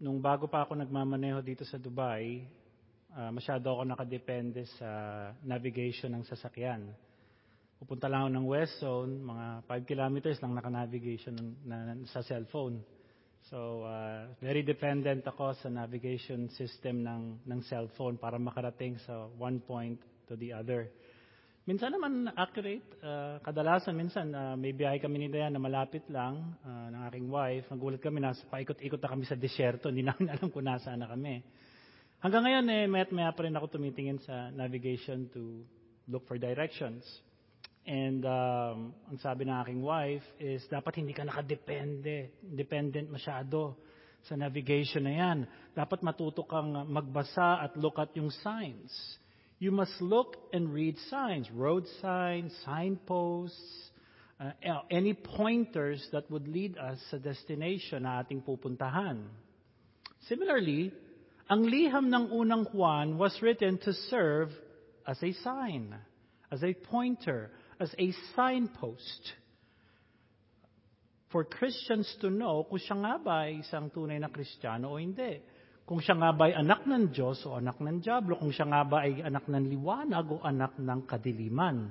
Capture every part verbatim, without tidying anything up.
nung bago pa ako nagmamaneho dito sa Dubai, uh, masyado ako nakadepende sa navigation ng sasakyan. Pupunta lang ako ng West Zone, mga five kilometers lang naka-navigation ng, na, sa cellphone. So, uh, very dependent ako sa navigation system ng, ng cellphone para makarating sa one point to the other. Minsan naman accurate. Uh, kadalasan minsan uh, may biyahe kami ni Dayan na malapit lang uh, ng aking wife. Nagulat kami na paikot-ikot na kami sa disyerto. Hindi namin alam kung nasaan na kami. Hanggang ngayon eh, mayat maya pa rin ako tumitingin sa navigation to look for directions. And um, ang sabi ng aking wife is dapat hindi ka nakadepende, dependent masyado sa navigation na yan. Dapat matuto kang magbasa at look at yung signs. You must look and read signs, road signs, signposts, uh, any pointers that would lead us sa destination na ating pupuntahan. Similarly, ang liham ng unang Juan was written to serve as a sign, as a pointer, as a signpost for Christians to know kung siya nga ba ay isang tunay na Kristiyano o hindi. Kung siya nga ba ay anak ng Diyos o anak ng Diablo, kung siya nga ba ay anak ng liwanag o anak ng kadiliman.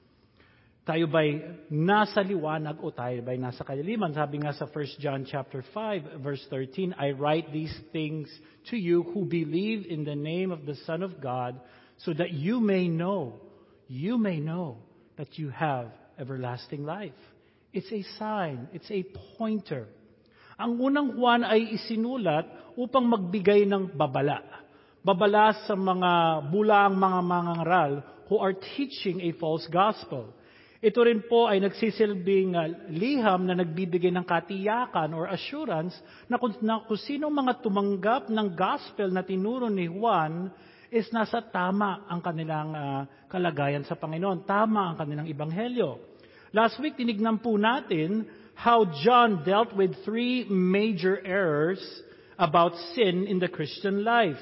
Tayo ba'y nasa liwanag o tayo ba'y nasa kadiliman? Sabi nga sa First John chapter five, verse thirteen, I write these things to you who believe in the name of the Son of God, so that you may know, you may know that you have everlasting life. It's a sign, it's a pointer. Ang unang Juan ay isinulat upang magbigay ng babala. Babala sa mga bulaang mga mangangaral who are teaching a false gospel. Ito rin po ay nagsisilbing uh, liham na nagbibigay ng katiyakan or assurance na kung, na kung sino mga tumanggap ng gospel na tinuro ni Juan is nasa tama ang kanilang uh, kalagayan sa Panginoon. Tama ang kanilang ebanghelyo. Last week, tinignan po natin how John dealt with three major errors about sin in the Christian life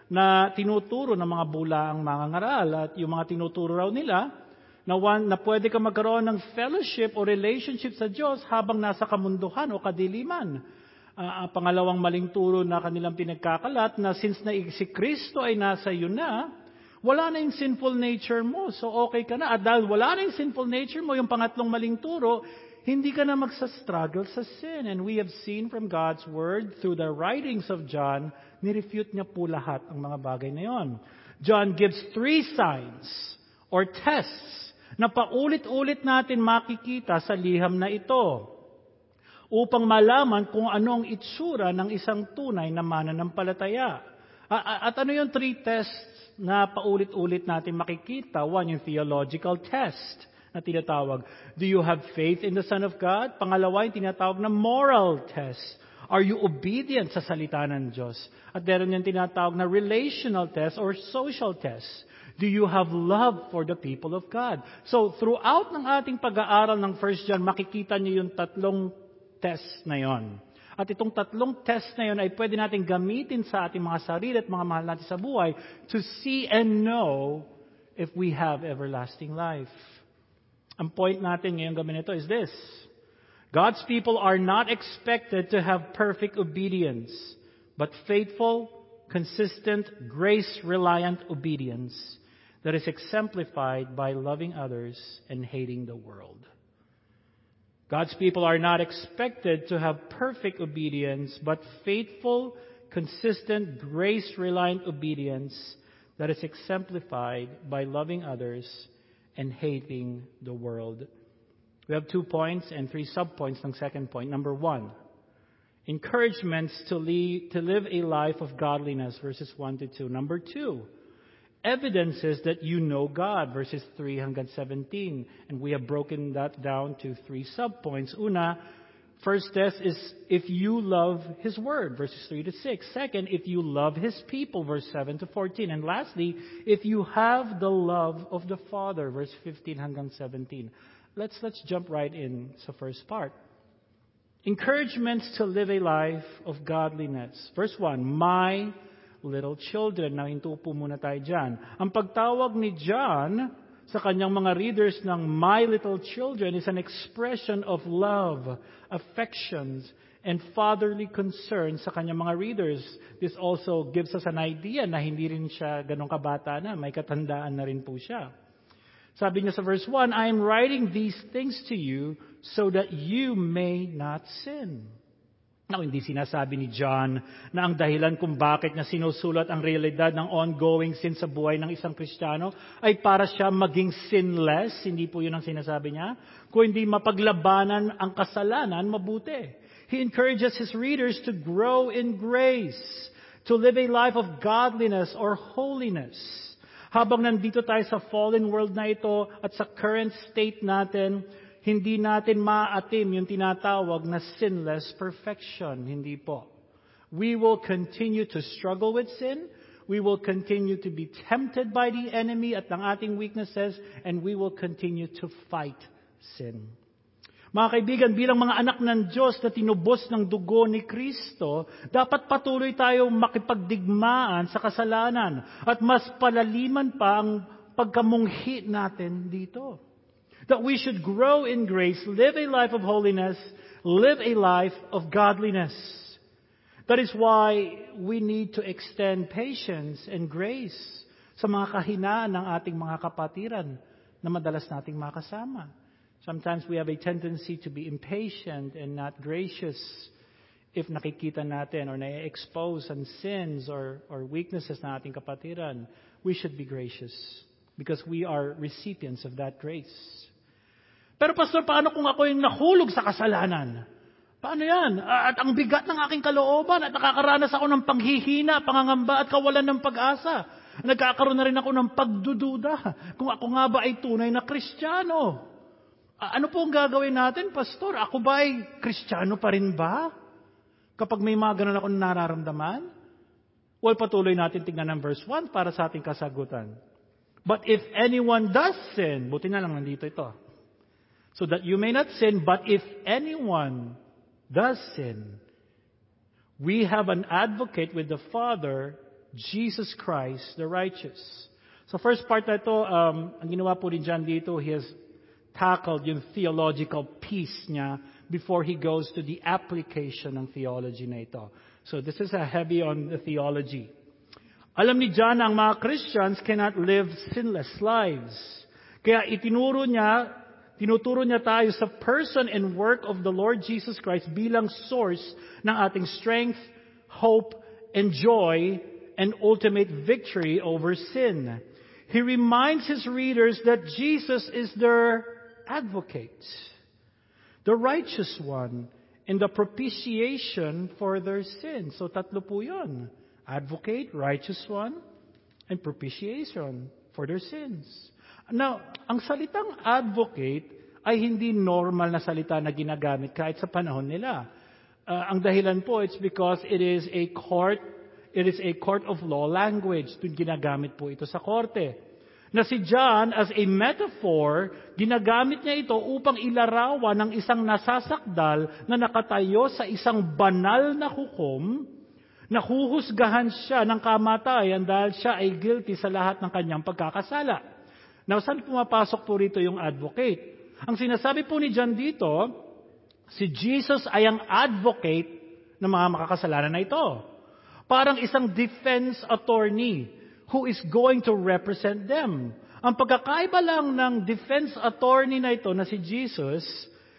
na tinuturo ng mga bulaang mangangaral. At yung mga tinuturo raw nila na, one, na pwede ka magkaroon ng fellowship o relationship sa Diyos habang nasa kamunduhan o kadiliman. Uh, pangalawang maling turo na kanilang pinagkakalat na since na si Kristo ay nasa iyo na, wala na yung sinful nature mo, so okay ka na. At dahil wala na yung sinful nature mo, yung pangatlong maling turo, hindi ka na magsa-struggle sa sin. And we have seen from God's Word, through the writings of John, nirefute niya po lahat ang mga bagay na yon. John gives three signs or tests na paulit-ulit natin makikita sa liham na ito upang malaman kung ano ang itsura ng isang tunay na mananampalataya. At ano yung three tests na paulit-ulit natin makikita? One, yung theological test na tinatawag. Do you have faith in the Son of God? Pangalawa, yung tinatawag na moral test. Are you obedient sa salita ng Diyos? At meron yung tinatawag na relational test or social test. Do you have love for the people of God? So, throughout ng ating pag-aaral ng First John, makikita niyo yung tatlong test na yon. At itong tatlong test na yon ay pwede natin gamitin sa ating mga sarili at mga mahal natin sa buhay to see and know if we have everlasting life. Ang point natin ngayong gabi nito is this. God's people are not expected to have perfect obedience, but faithful, consistent, grace-reliant obedience that is exemplified by loving others and hating the world. God's people are not expected to have perfect obedience, but faithful, consistent, grace-reliant obedience that is exemplified by loving others and hating the world. We have two points and three subpoints ng second point. Number one, encouragements to, lead, to live a life of godliness, verses one to two. Number two, evidences that you know God, verses three hanggang seventeen. And we have broken that down to three subpoints. Una, first test is if you love His Word, verses three to six. Second, if you love His people, verse seven to fourteen. And lastly, if you have the love of the Father, verse fifteen hanggang seventeen. Let's, let's jump right in sa first part. Encouragements to live a life of godliness. Verse one, my little children. Now, hinto po muna tayo dyan. Ang pagtawag ni John sa kanyang mga readers ng my little children is an expression of love, affections, and fatherly concern sa kanyang mga readers. This also gives us an idea na hindi rin siya ganong kabata na, may katandaan na rin po siya. Sabi niya sa verse one, I am writing these things to you so that you may not sin. Now, hindi sinasabi ni John na ang dahilan kung bakit niya sinusulat ang realidad ng ongoing sin sa buhay ng isang Kristiyano ay para siya maging sinless. Hindi po yun ang sinasabi niya. Kung hindi mapaglabanan ang kasalanan, mabuti. He encourages his readers to grow in grace, to live a life of godliness or holiness. Habang nandito tayo sa fallen world na ito at sa current state natin, hindi natin maatim yung tinatawag na sinless perfection. Hindi po. We will continue to struggle with sin. We will continue to be tempted by the enemy at ng ating weaknesses, and we will continue to fight sin. Mga kaibigan, bilang mga anak ng Diyos na tinubos ng dugo ni Kristo, dapat patuloy tayong makipagdigmaan sa kasalanan at mas palaliman pa ang pagkamunghi natin dito. That we should grow in grace, live a life of holiness, live a life of godliness. That is why we need to extend patience and grace sa mga kahinaan ng ating mga kapatiran na madalas nating makasama. Sometimes we have a tendency to be impatient and not gracious if nakikita natin or na-expose ang sins or, or weaknesses ng ating kapatiran. We should be gracious because we are recipients of that grace. Pero pastor, paano kung ako yung nahulog sa kasalanan? Paano yan? At ang bigat ng aking kalooban at nakakaranas ako ng panghihina, pangangamba at kawalan ng pag-asa. Nagkakaroon na rin ako ng pagdududa kung ako nga ba ay tunay na Kristiyano. Ano po ang gagawin natin, pastor? Ako ba ay Kristiyano pa rin ba? Kapag may mga ganun ako nararamdaman? Well, patuloy natin tingnan ang verse one para sa ating kasagutan. But if anyone does sin, buti na lang nandito ito. So that you may not sin, but if anyone does sin, we have an advocate with the Father, Jesus Christ, the righteous. So first part na ito, um, ang ginawa po ni John dito, he has tackled yung theological piece niya before he goes to the application ng theology na ito. So this is a heavy on the theology. Alam ni John na ang mga Christians cannot live sinless lives. Kaya itinuro niya, tinuturo niya tayo sa person and work of the Lord Jesus Christ bilang source ng ating strength, hope, and joy, and ultimate victory over sin. He reminds his readers that Jesus is their advocate, the righteous one, and the propitiation for their sins. So tatlo po yun. Advocate, righteous one, and propitiation for their sins. Now, ang salitang advocate ay hindi normal na salita na ginagamit kahit sa panahon nila. Uh, ang dahilan po, it's because it is a court, it is a court of law language. Ginagamit po ito sa korte. Na si John, as a metaphor, ginagamit niya ito upang ilarawan ng isang nasasakdal na nakatayo sa isang banal na hukom, na huhusgahan siya ng kamatayan dahil siya ay guilty sa lahat ng kanyang pagkakasala. Now, saan pumapasok po rito yung advocate? Ang sinasabi po ni John dito, si Jesus ay ang advocate ng mga makakasalanan na ito. Parang isang defense attorney who is going to represent them. Ang pagkakaiba lang ng defense attorney na ito na si Jesus,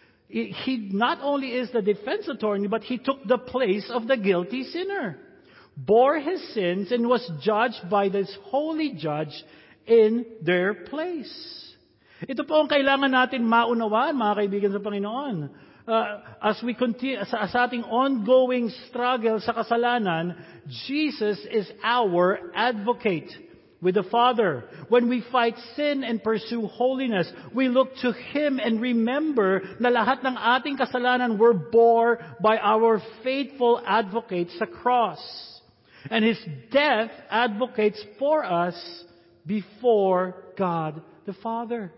he not only is the defense attorney, but he took the place of the guilty sinner, bore his sins, and was judged by this holy judge in their place. Ito po ang kailangan natin maunawaan, mga kaibigan sa Panginoon. Uh, as we continue, sa, sa ating ongoing struggle sa kasalanan, Jesus is our advocate with the Father. When we fight sin and pursue holiness, we look to Him and remember na lahat ng ating kasalanan were bore by our faithful advocate sa cross. And His death advocates for us before God the Father.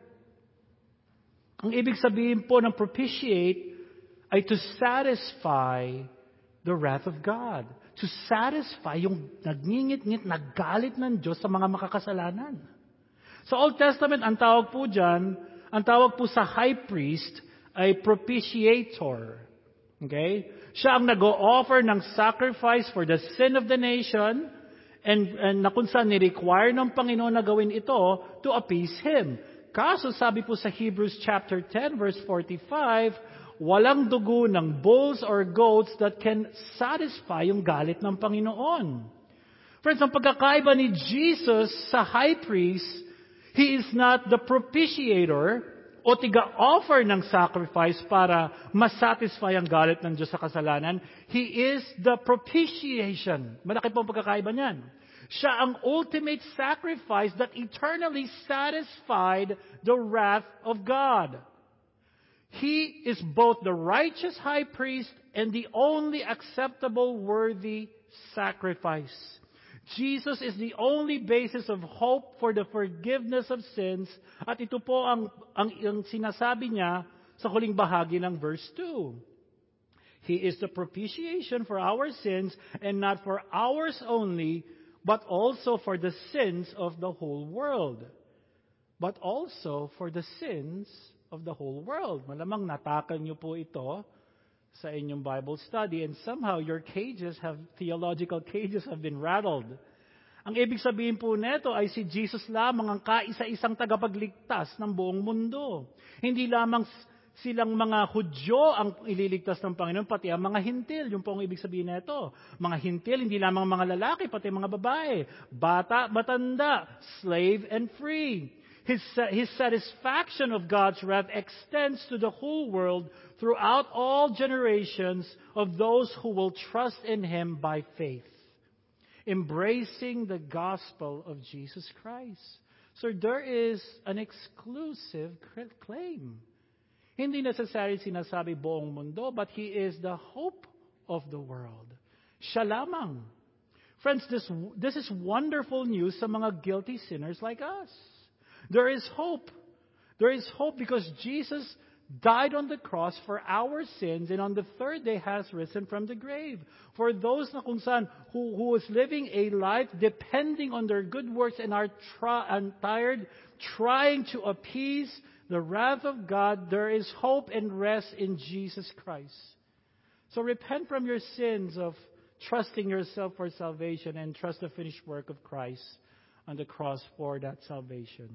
Ang ibig sabihin po ng propitiate ay to satisfy the wrath of God. To satisfy yung nagngingit-ngit, naggalit ng Diyos sa mga makakasalanan. Sa Old Testament, ang tawag po dyan, ang tawag po sa high priest ay propitiator. Okay? Siya ang nag-o-offer ng sacrifice for the sin of the nation, and, and na kung saan ni-require ng Panginoon na gawin ito to appease Him. Kaso sabi po sa Hebrews chapter ten verse forty-five, walang dugo ng bulls or goats that can satisfy yung galit ng Panginoon. Friends, ang pagkakaiba ni Jesus sa high priest, He is not the propitiator o tiga-offer ng sacrifice para masatisfy ang galit ng Diyos sa kasalanan. He is the propitiation. Malaki po ang pagkakaiba niyan. Siya ang ultimate sacrifice that eternally satisfied the wrath of God. He is both the righteous high priest and the only acceptable worthy sacrifice. Jesus is the only basis of hope for the forgiveness of sins. At ito po ang, ang, ang sinasabi niya sa huling bahagi ng verse two. He is the propitiation for our sins, and not for ours only, but also for the sins of the whole world. But also for the sins of the whole world. Malamang natakal niyo po ito sa inyong Bible study, and somehow your cages have, theological cages have been rattled. Ang ibig sabihin po neto ay si Jesus lamang ang kaisa-isang tagapagligtas ng buong mundo. Hindi lamang silang mga Hudyo ang ililigtas ng Panginoon, pati ang mga Hintil. Yung po ang ibig sabihin neto. Mga Hintil, hindi lamang mga lalaki, pati mga babae. Bata, matanda, slave and free. His, his satisfaction of God's wrath extends to the whole world throughout all generations of those who will trust in Him by faith, embracing the gospel of Jesus Christ. So there is an exclusive claim. Hindi necessarily sinasabi buong mundo, but He is the hope of the world. Siya lamang. Friends, this, this is wonderful news sa mga guilty sinners like us. There is hope. There is hope because Jesus died on the cross for our sins, and on the third day has risen from the grave. For those na kung saan who, who is living a life depending on their good works and are try, and tired, trying to appease the wrath of God, there is hope and rest in Jesus Christ. So repent from your sins of trusting yourself for salvation and trust the finished work of Christ on the cross for that salvation.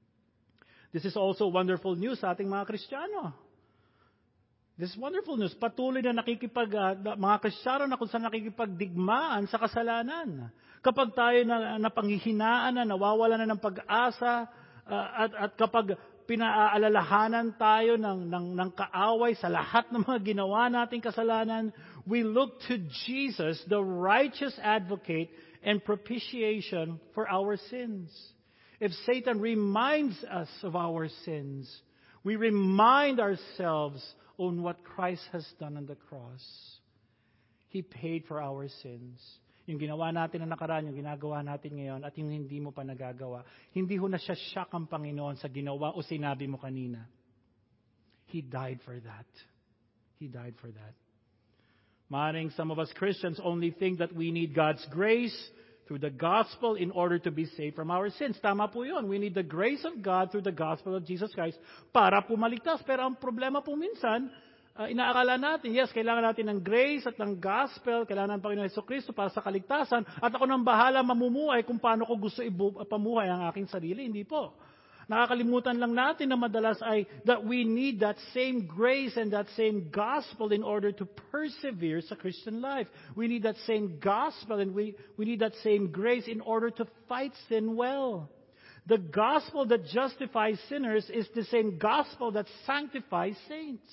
This is also wonderful news sa ating mga Kristiyano. This is wonderful news. Patuloy na nakikipag, uh, mga Kristiyano na kung saan nakikipagdigmaan sa kasalanan. Kapag tayo na napanghihinaan na, nawawala na ng pag-asa, uh, at, at kapag pinaaalalahanan tayo ng, ng, ng kaaway sa lahat ng mga ginawa nating kasalanan, we look to Jesus, the righteous advocate and propitiation for our sins. If Satan reminds us of our sins, we remind ourselves on what Christ has done on the cross. He paid for our sins. Yung ginawa natin na nakaraan, yung ginagawa natin ngayon, at yung hindi mo pa nagagawa, hindi ho na siya siya ang Panginoon sa ginawa o sinabi mo kanina. He died for that. He died for that. Maaaring some of us Christians only think that we need God's grace through the gospel in order to be saved from our sins. Tama po yun. We need the grace of God through the gospel of Jesus Christ para pumaligtas. Pero ang problema po minsan, uh, inaakala natin, yes, kailangan natin ng grace at ng gospel, kailangan ng Panginoon Jesucristo para sa kaligtasan, at ako nang bahala mamumuhay kung paano ko gusto ibu- pamuhay ang aking sarili. Hindi po. Nakakalimutan lang natin na madalas ay that we need that same grace and that same gospel in order to persevere sa Christian life. We need that same gospel and we, we need that same grace in order to fight sin well. The gospel that justifies sinners is the same gospel that sanctifies saints.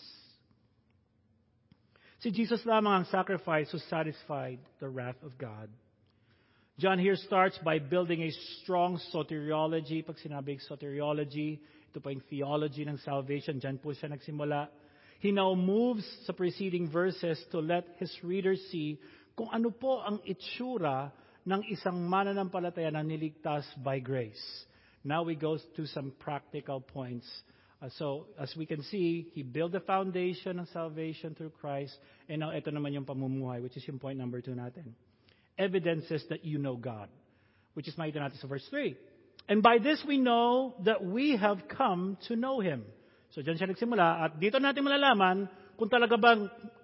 Si Jesus lamang ang sacrifice who satisfied the wrath of God. John here starts by building a strong soteriology. Pag sinabing soteriology, ito pa yung theology ng salvation. Diyan po siya nagsimula. He now moves sa preceding verses to let his readers see kung ano po ang itsura ng isang mananampalataya na niligtas by grace. Now we go to some practical points. Uh, so, as we can see, he built the foundation of salvation through Christ. And now, ito naman yung pamumuhay, which is yung point number two natin. Evidences that you know God, which is makita natin sa verse three. And by this we know that we have come to know Him. So dyan siya nagsimula, at dito natin malalaman kung talaga bang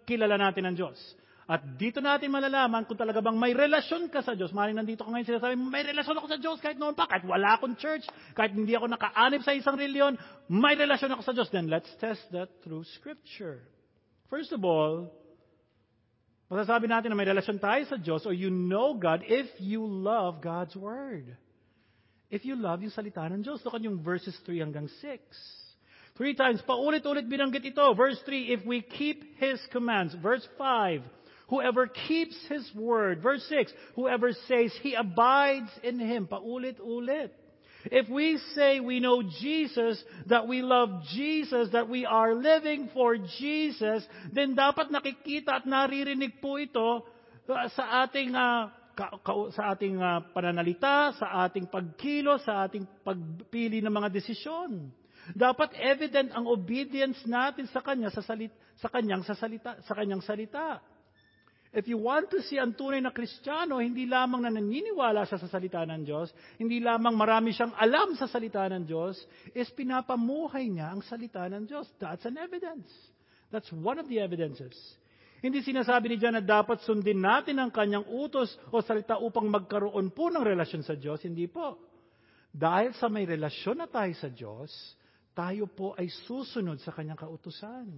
kilala natin ang Diyos. At dito natin malalaman kung talaga bang may relasyon ka sa Diyos. Maring nandito ka ngayon sinasabi, may relasyon ako sa Diyos kahit noon pa, kahit wala akong church, kahit hindi ako nakaanib sa isang reliyon, may relasyon ako sa Diyos. Then let's test that through Scripture. First of all, masasabi natin na may relasyon tayo sa Diyos or you know God if you love God's Word. If you love yung salita ng Diyos. Look at yung verses three hanggang six. Three times, paulit-ulit binanggit ito. Verse three, if we keep His commands. Verse five, whoever keeps His word. Verse six, whoever says He abides in Him. Paulit-ulit. If we say we know Jesus, that we love Jesus, that we are living for Jesus, then dapat nakikita at naririnig po ito uh, sa ating uh, ka, ka, sa ating uh, pananalita, sa ating pagkilos, sa ating pagpili ng mga desisyon. Dapat evident ang obedience natin sa Kanya sa salit, sa Kanyang sa salita, sa Kanyang salita. If you want to see ang tunay na Kristiyano, hindi lamang na naniniwala siya sa salita ng Diyos, hindi lamang marami siyang alam sa salita ng Diyos, is pinapamuhay niya ang salita ng Diyos. That's an evidence. That's one of the evidences. Hindi sinasabi ni John na dapat sundin natin ang kanyang utos o salita upang magkaroon po ng relasyon sa Diyos. Hindi po. Dahil sa may relasyon na tayo sa Diyos, tayo po ay susunod sa kanyang kautusan.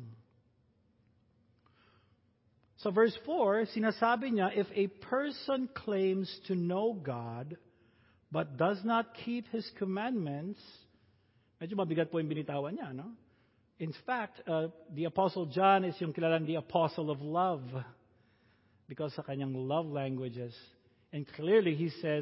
Sa verse four, sinasabi niya, if a person claims to know God, but does not keep His commandments, medyo mabigat po yung binitawan niya, no? In fact, uh, the Apostle John is yung kilalang the Apostle of Love because sa kanyang love languages. And clearly he says,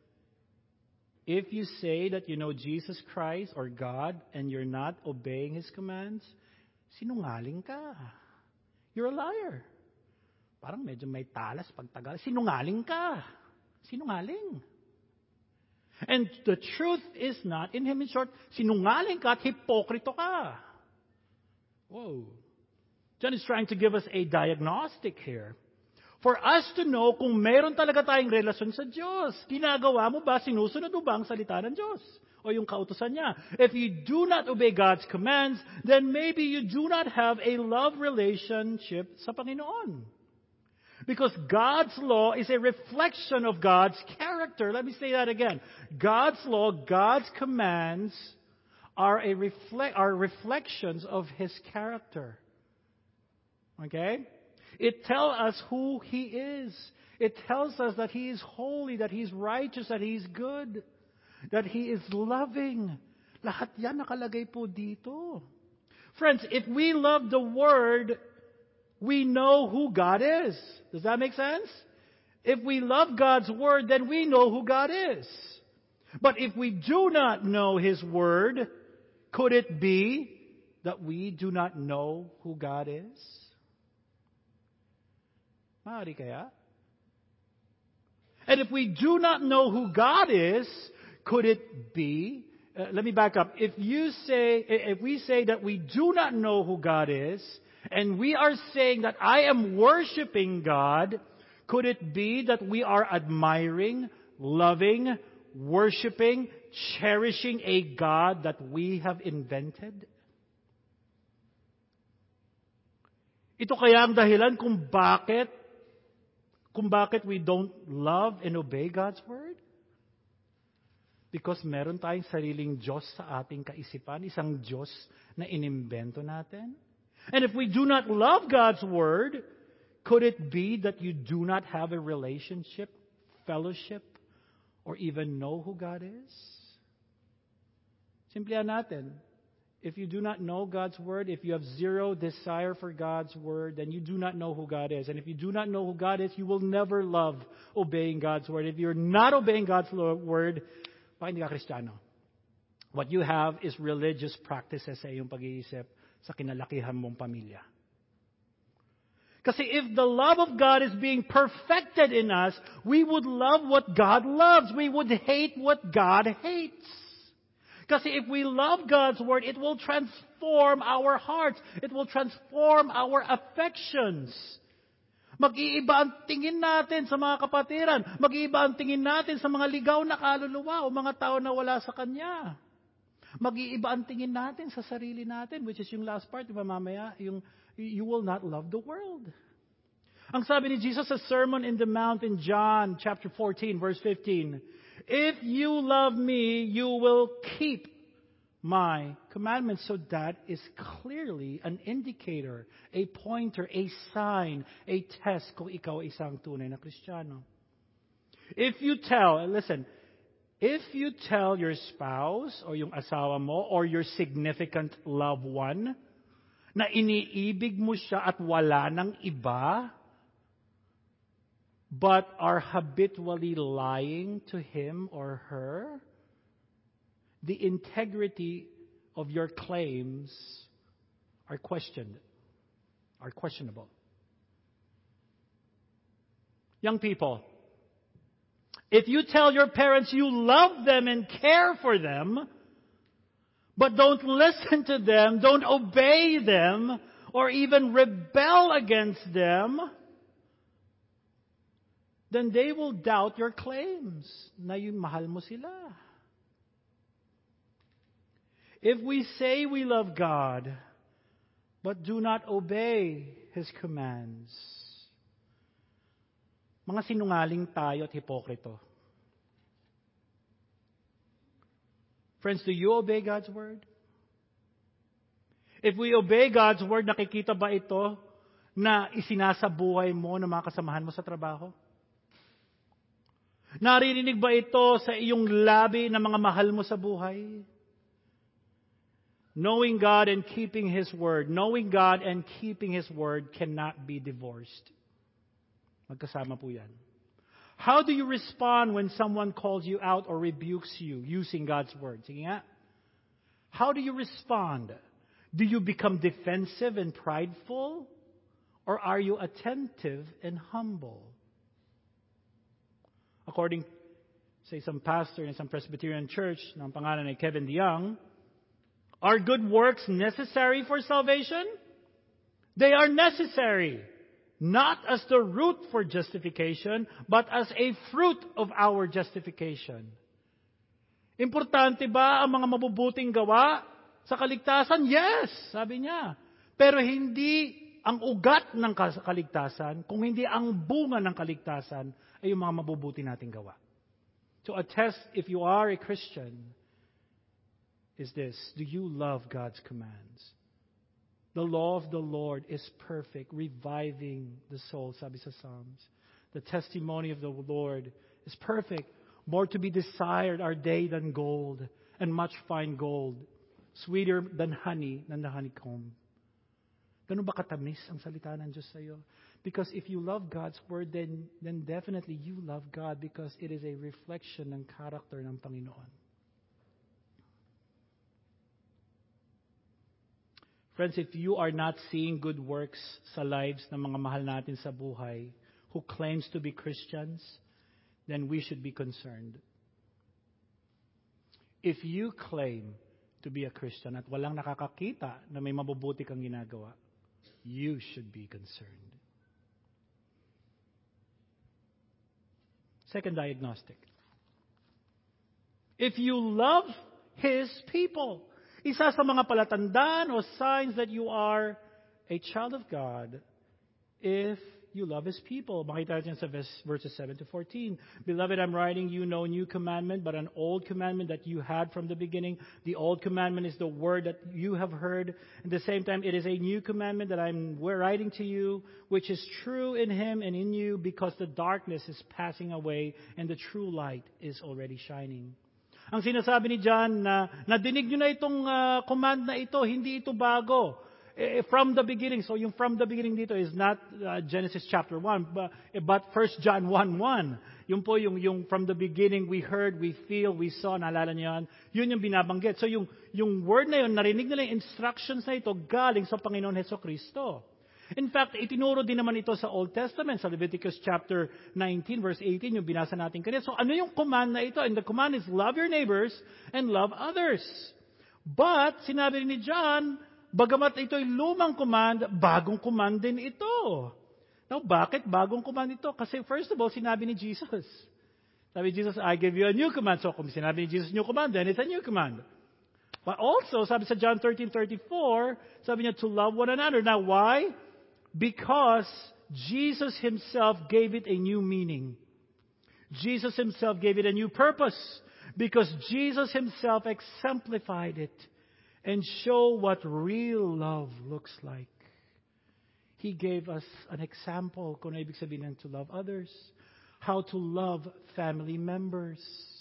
if you say that you know Jesus Christ or God and you're not obeying His commands, sinungaling ka. You're a liar. Parang medyo may talas pagtagal. Sinungaling ka. Sinungaling. And the truth is not in Him. In short, sinungaling ka at hipokrito ka. Whoa. John is trying to give us a diagnostic here. For us to know kung meron talaga tayong relasyon sa Diyos. Ginagawa mo ba, sinusunod mo ba ang salita ng Diyos? O yung kautusan niya. If you do not obey God's commands, then maybe you do not have a love relationship sa Panginoon. Because God's law is a reflection of God's character. Let me say that again. God's law, God's commands are a reflect are reflections of His character. Okay? It tells us who He is. It tells us that He is holy, that He's righteous, that He's good, that He is loving. Lahat yan nakalagay po dito. Friends, if we love the Word, we know who God is. Does that make sense? If we love God's Word, then we know who God is. But if we do not know His Word, could it be that we do not know who God is? Maaari kaya? And if we do not know who God is, could it be? Uh, let me back up. If you say, if we say that we do not know who God is, and we are saying that I am worshiping God, could it be that we are admiring, loving, worshiping, cherishing a God that we have invented? Ito kaya ang dahilan kung bakit kung bakit we don't love and obey God's Word? Because meron tayong sariling Diyos sa ating kaisipan, isang Diyos na inimbento natin. And if we do not love God's Word, could it be that you do not have a relationship, fellowship, or even know who God is? Simplihan natin. If you do not know God's Word, if you have zero desire for God's Word, then you do not know who God is. And if you do not know who God is, you will never love obeying God's Word. If you're not obeying God's Word, baka hindi ka Kristiyano. What you have is religious practices sa iyong pag-iisip sa kinalakihan mong pamilya. Kasi if the love of God is being perfected in us, we would love what God loves. We would hate what God hates. Kasi if we love God's Word, it will transform our hearts. It will transform our affections. Mag-iiba ang tingin natin sa mga kapatiran. Mag-iiba ang tingin natin sa mga ligaw na kaluluwa o mga tao na wala sa Kanya. Mag-iiba ang tingin natin sa sarili natin, which is yung last part, di ba mamaya, yung you will not love the world. Ang sabi ni Jesus sa Sermon in the Mount in John chapter fourteen, verse fifteen, if you love me, you will keep my commandments. So that is clearly an indicator, a pointer, a sign, a test kung ikaw ay isang tunay na Kristiyano. If you tell, listen, if you tell your spouse or yung asawa mo or your significant loved one na iniibig mo siya at wala ng iba, but are habitually lying to him or her, the integrity of your claims are questioned, are questionable. Young people, if you tell your parents you love them and care for them, but don't listen to them, don't obey them, or even rebel against them, then they will doubt your claims na yung mahal mo sila. If we say we love God, but do not obey His commands, mga sinungaling tayo at hipokrito. Friends, do you obey God's Word? If we obey God's Word, nakikita ba ito na isinasabuhay mo ng mga kasamahan mo sa trabaho? Naririnig ba ito sa iyong labi ng mga mahal mo sa buhay? Knowing God and keeping His Word. Knowing God and keeping His Word cannot be divorced. Magkasama po yan. How do you respond when someone calls you out or rebukes you using God's Word? Sige nga. How do you respond? Do you become defensive and prideful? Or are you attentive and humble? According sa isang pastor in isang Presbyterian church na ang pangalan ay Kevin DeYoung, are good works necessary for salvation? They are necessary, not as the root for justification, but as a fruit of our justification. Importante ba ang mga mabubuting gawa sa kaligtasan? Yes, sabi niya. Pero hindi ang ugat ng kaligtasan, kung hindi ang bunga ng kaligtasan, ay yung mga mabubuti nating gawa. So a test if you are a Christian is this: do you love God's commands? The law of the Lord is perfect, reviving the soul, sabi sa Psalms. The testimony of the Lord is perfect, more to be desired are they than gold, and much fine gold, sweeter than honey, than the honeycomb. Ganun ba katamis ang salita ng Diyos sa iyo? Because if you love God's Word, then, then definitely you love God because it is a reflection ng character ng Panginoon. Friends, if you are not seeing good works sa lives ng mga mahal natin sa buhay who claims to be Christians, then we should be concerned. If you claim to be a Christian at walang nakakakita na may mabubuti kang ginagawa, you should be concerned. Second diagnostic. If you love His people, isa sa mga palatandaan o signs that you are a child of God, if you love His people. Makita natin sa verses seven to fourteen. Beloved, I'm writing you no new commandment, but an old commandment that you had from the beginning. The old commandment is the word that you have heard. At the same time, it is a new commandment that I'm writing to you, which is true in Him and in you, because the darkness is passing away and the true light is already shining. Ang sinasabi ni John na nadinig nyo na itong uh, command na ito, hindi ito bago. From the beginning. So yung from the beginning dito is not uh, Genesis chapter one, but, but First John one one. Yung po yung, yung from the beginning we heard, we feel, we saw, naalala niyo yan? Yun yung binabanggit. So yung, yung word na yun, narinig nila yung instructions na ito galing sa Panginoon Hesukristo. In fact, itinuro din naman ito sa Old Testament, sa Leviticus chapter nineteen, verse eighteen, yung binasa natin kanina. So ano yung command na ito? And the command is love your neighbors and love others. But, sinabi ni John, bagamat ito'y lumang command, bagong command din ito. Now, bakit bagong command ito? Kasi first of all, sinabi ni Jesus. Sabi ni Jesus, I give you a new command. So kung sinabi ni Jesus new command, then it's a new command. But also, sabi sa John thirteen thirty-four, sabi niya to love one another. Now, why? Because Jesus Himself gave it a new meaning. Jesus Himself gave it a new purpose. Because Jesus Himself exemplified it and showed what real love looks like. He gave us an example kung ano ibig sabihin to love others. How to love family members.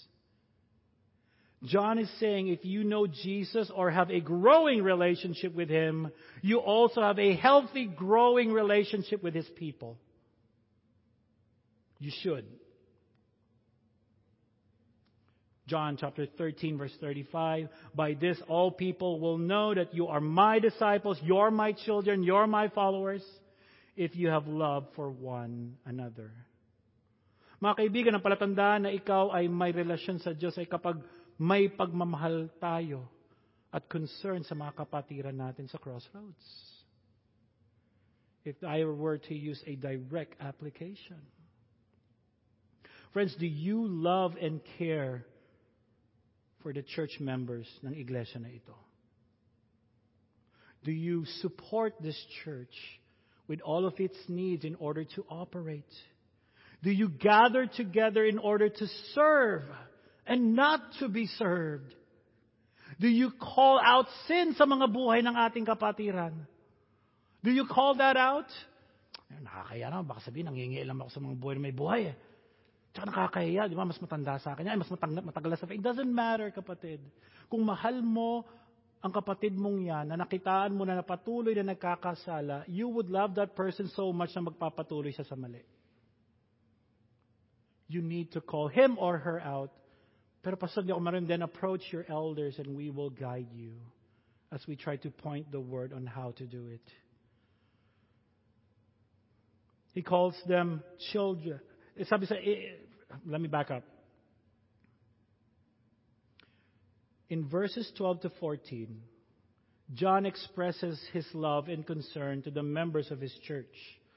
John is saying if you know Jesus or have a growing relationship with Him, you also have a healthy, growing relationship with His people. You should. John chapter thirteen, verse thirty-five. By this all people will know that you are my disciples, you're my children, you're my followers, if you have love for one another. Mga kaibigan, ang palatandaan na ikaw ay may relasyon sa Diyos ay kapag may pagmamahal tayo at concern sa mga kapatiran natin sa Crossroads. If I were to use a direct application. Friends, do you love and care for the church members ng iglesia na ito? Do you support this church with all of its needs in order to operate? Do you gather together in order to serve and not to be served? Do you call out sin sa mga buhay ng ating kapatiran? Do you call that out? Nakakaya naman, baka sabihin, nangingialam ako sa mga buhay na may buhay eh. Tsaka nakakahiya, di ba? Mas matanda sa akin. Ay, mas matang- matagal sa faith. It doesn't matter, kapatid. Kung mahal mo ang kapatid mong yan, na nakitaan mo na napatuloy na nagkakasala, you would love that person so much na magpapatuloy siya sa mali. You need to call him or her out. Pero Pastor, di ako marin, then approach your elders and we will guide you as we try to point the word on how to do it. He calls them children. Sabi sa, let me back up. In verses twelve to fourteen, John expresses his love and concern to the members of his church.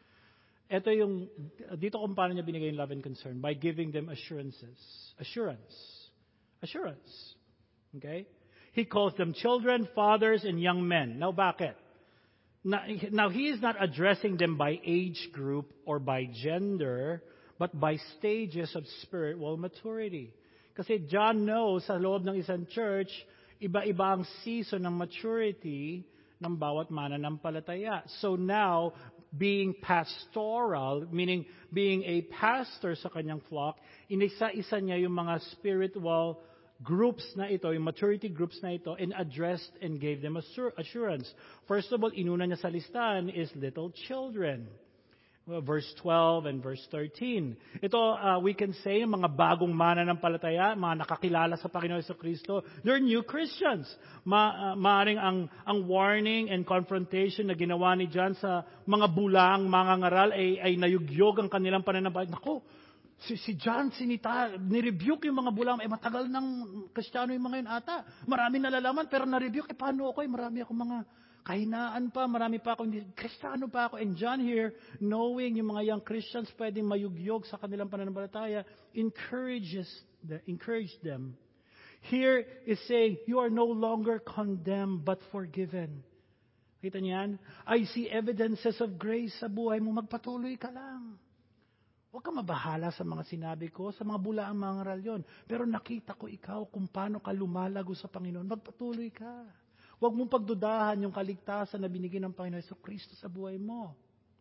Ito yung, dito kung paano niya binigay yung love and concern, by giving them assurances. Assurance. Assurance. Okay? He calls them children, fathers, and young men. Now, bakit? Now, now he is not addressing them by age group or by gender, but by stages of spiritual maturity. Kasi John knows sa loob ng isang church, iba-iba ang season ng maturity ng bawat mananampalataya. So now, being pastoral, meaning being a pastor sa kanyang flock, inisa-isa niya yung mga spiritual groups na ito, yung maturity groups na ito, and addressed and gave them assurance. First of all, inuna niya sa listahan is little children. Verse twelve and verse thirteen. Ito, uh, we can say, mga bagong mananampalataya, mga nakakilala sa Panginoon Jesucristo, they're new Christians. Ma, uh, maaring ang, ang warning and confrontation na ginawa ni John sa mga bulang, mga ngaral, ay, ay nayugyog ang kanilang pananampalataya. Naku, si, si John sinita, nirebuke yung mga bulang, eh matagal ng Kristiyano yung mga yun ata. Marami nalalaman, pero narebuke, eh paano ako? Eh, marami ako mga kahinaan pa, marami pa ako, Kristiyano pa ako. And John here, knowing yung mga young Christians pwedeng mayugyog sa kanilang pananampalataya, encourages them, encourage them. Here is saying, you are no longer condemned but forgiven. Kita niyan? I see evidences of grace sa buhay mo, magpatuloy ka lang. Huwag ka mabahala sa mga sinabi ko, sa mga bulaang mga ngaral yun. Pero nakita ko ikaw kung paano ka lumalago sa Panginoon, magpatuloy ka. Huwag mong pagdudahan yung kaligtasan na binigay ng Panginoon Jesucristo sa buhay mo.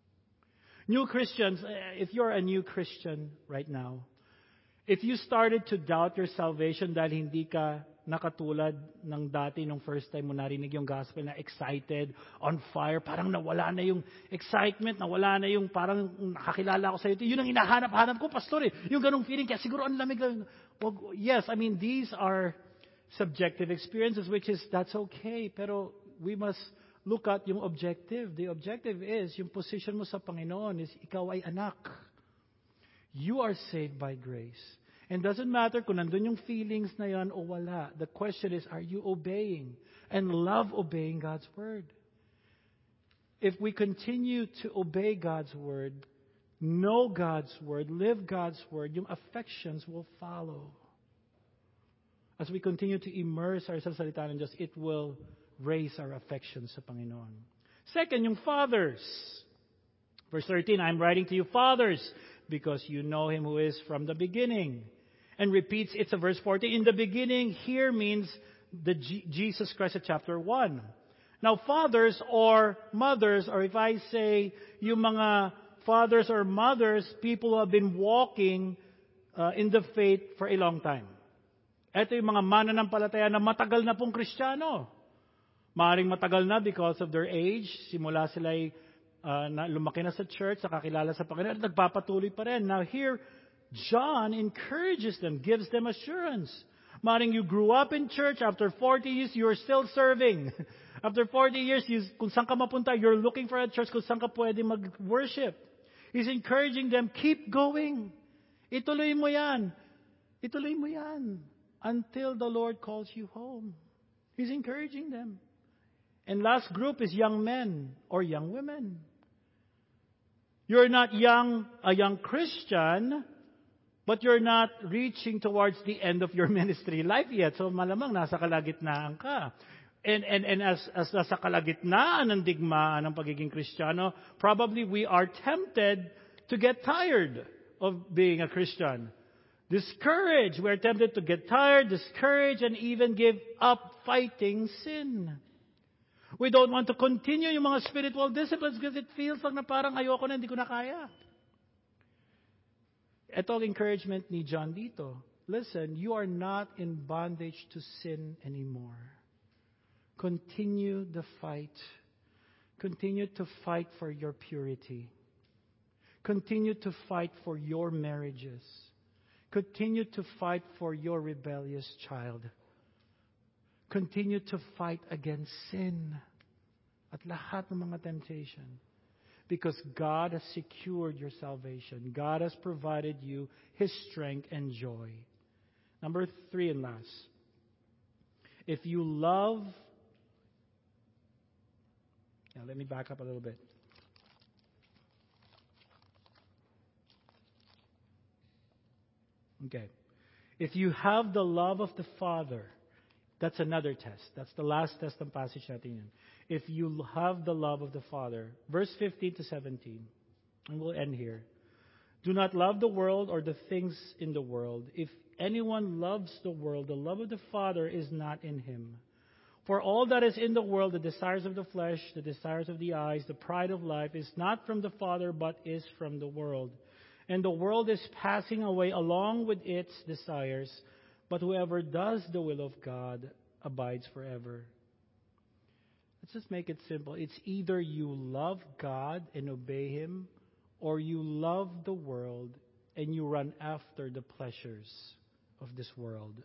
New Christians, if you're a new Christian right now, if you started to doubt your salvation dahil hindi ka nakatulad ng dati nung first time mo narinig yung gospel na excited, on fire, parang nawala na yung excitement, nawala na yung parang nakakilala ko sa iyo. Yun ang hinahanap-hanap ko, pastor eh. Yung ganong feeling, kaya siguro ang lamig lang. Well, yes, I mean, these are subjective experiences, which is, that's okay. Pero we must look at yung objective. The objective is, yung position mo sa Panginoon is, ikaw ay anak. You are saved by grace. And doesn't matter kung nandun yung feelings na yan o wala. The question is, are you obeying? And love obeying God's word. If we continue to obey God's word, know God's word, live God's word, yung affections will follow. As we continue to immerse ourselves sa salita ng Diyos, it will raise our affections sa Panginoon. Second, yung fathers. Verse thirteen, I'm writing to you, fathers, because you know Him who is from the beginning. And repeats, it's a verse fourteen. In the beginning, here means the G- Jesus Christ at chapter one. Now, fathers or mothers, or if I say, yung mga fathers or mothers, people who have been walking uh, in the faith for a long time. Ito yung mga mananampalataya na matagal na pong Kristiyano. Maaring matagal na because of their age. Simula sila'y uh, na, lumaki na sa church, nakakilala sa Panginoon, at nagpapatuloy pa rin. Now here, John encourages them, gives them assurance. Maaring you grew up in church, after forty years, you're still serving. After forty years, you, kung saan ka mapunta, you're looking for a church kung saan ka pwede mag-worship. He's encouraging them, keep going. Ituloy mo yan. Ituloy mo yan. Until the Lord calls you home. He's encouraging them. And last group is young men or young women. You're not young, a young Christian, but you're not reaching towards the end of your ministry life yet. So malamang nasa kalagitnaan ka. And, and, and as, as nasa kalagitnaan ng digmaan ng pagiging Kristiyano, probably we are tempted to get tired of being a Christian. Discouraged. We're tempted to get tired, discouraged, and even give up fighting sin. We don't want to continue yung mga spiritual disciplines because it feels like na parang ayoko na, hindi ko na kaya. Ito ang encouragement ni John dito. Listen, you are not in bondage to sin anymore. Continue the fight. Continue to fight for your purity. Continue to fight for your marriages. Continue to fight for your rebellious child. Continue to fight against sin at lahat ng mga temptation. Because God has secured your salvation. God has provided you His strength and joy. Number three and last. If you love... Now let me back up a little bit. Okay. If you have the love of the Father, that's another test. That's the last test ng passage natin yun. If you have the love of the Father, verse fifteen to seventeen, and we'll end here. Do not love the world or the things in the world. If anyone loves the world, the love of the Father is not in him. For all that is in the world, the desires of the flesh, the desires of the eyes, the pride of life, is not from the Father, but is from the world. And the world is passing away along with its desires, but whoever does the will of God abides forever. Let's just make it simple. It's either you love God and obey Him, or you love the world and you run after the pleasures of this world.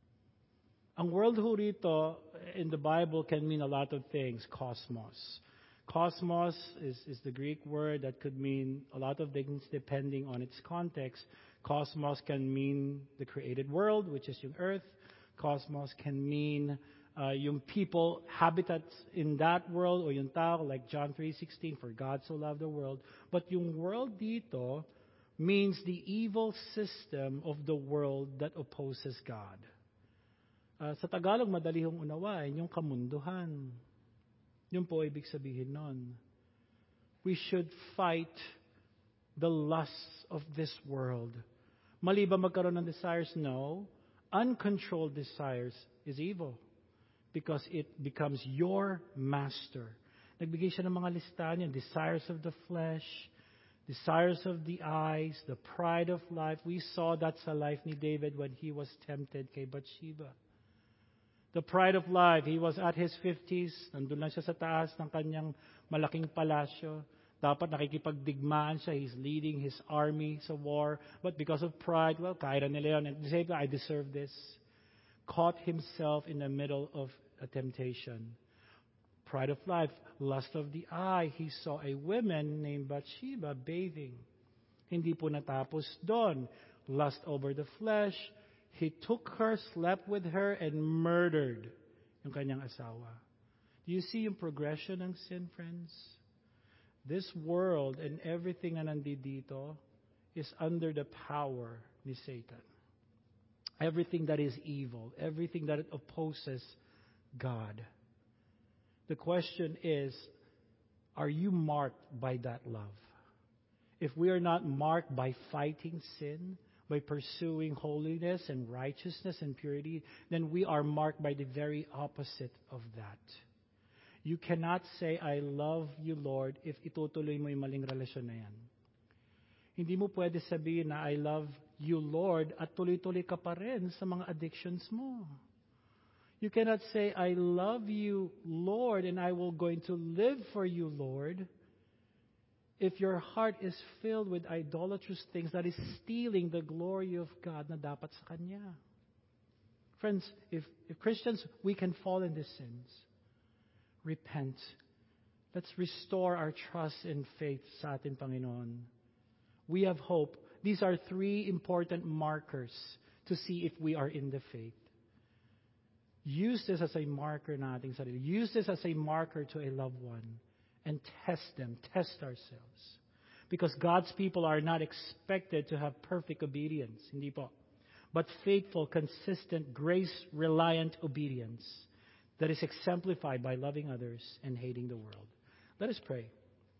Ang world ho rito in the Bible can mean a lot of things. Cosmos. Cosmos is, is the Greek word that could mean a lot of things depending on its context. Cosmos can mean the created world, which is yung earth. Cosmos can mean uh, yung people, habitats in that world, o yung tao, like John three sixteen, for God so loved the world. But yung world dito means the evil system of the world that opposes God. Uh, sa Tagalog, madali hong unawain, yung kamunduhan. Yun po ibig sabihin nun. We should fight the lusts of this world. Mali ba magkaroon ng desires? No. Uncontrolled desires is evil because it becomes your master. Nagbigay siya ng mga listahan yan. Desires of the flesh, desires of the eyes, the pride of life. We saw that sa life ni David when he was tempted kay Bathsheba. The pride of life, he was at his fifties, nandun lang siya sa taas ng kanyang malaking palasyo. Dapat nakikipagdigmaan siya, he's leading his army sa war. But because of pride, well, kaya na nila yun. And say, I deserve this. Caught himself in the middle of a temptation. Pride of life, lust of the eye. He saw a woman named Bathsheba bathing. Hindi po natapos doon. Lust over the flesh. He took her, slept with her, and murdered yung kanyang asawa. Do you see yung progression ng sin, friends? This world and everything na nandito is under the power ni Satan. everything that is evil, everything that opposes God. The question is, are you marked by that love? If we are not marked by fighting sin, by pursuing holiness and righteousness and purity, then we are marked by the very opposite of that. You cannot say, I love you, Lord, if itutuloy mo yung maling relasyon na yan. Hindi mo pwede sabihin na, I love you, Lord, at tuloy-tuloy ka pa rin sa mga addictions mo. You cannot say, I love you, Lord, and I will going to live for you, Lord, if your heart is filled with idolatrous things that is stealing the glory of God na dapat sa Kanya. Friends, if, if Christians, we can fall in these sins. Repent. Let's restore our trust and faith sa ating Panginoon. We have hope. These are three important markers to see if we are in the faith. Use this as a marker na ating sarili. Use this as a marker to a loved one. And test them. Test ourselves. Because God's people are not expected to have perfect obedience. Hindi po. But faithful, consistent, grace-reliant obedience that is exemplified by loving others and hating the world. Let us pray.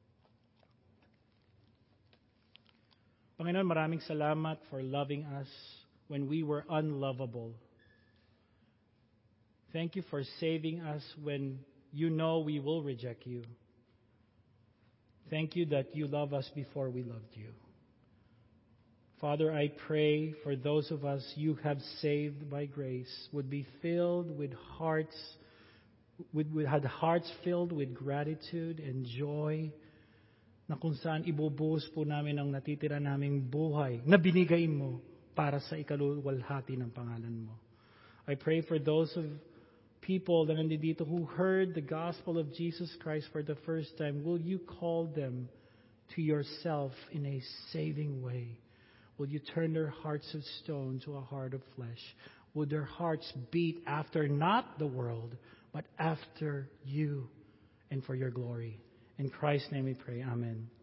Panginoon, maraming salamat for loving us when we were unlovable. Thank you for saving us when you know we will reject you. Thank you that you love us before we loved you. Father, I pray for those of us you have saved by grace would be filled with hearts, would, would had hearts filled with gratitude and joy, na kung saan ibubuhos po namin ang natitira naming buhay na binigay mo para sa ikaluwalhati ng pangalan mo. I pray for those of people that nandito who heard the gospel of Jesus Christ for the first time. Will you call them to yourself in a saving way? Will you turn their hearts of stone to a heart of flesh? Will their hearts beat after not the world, but after you and for your glory? In Christ's name we pray. Amen.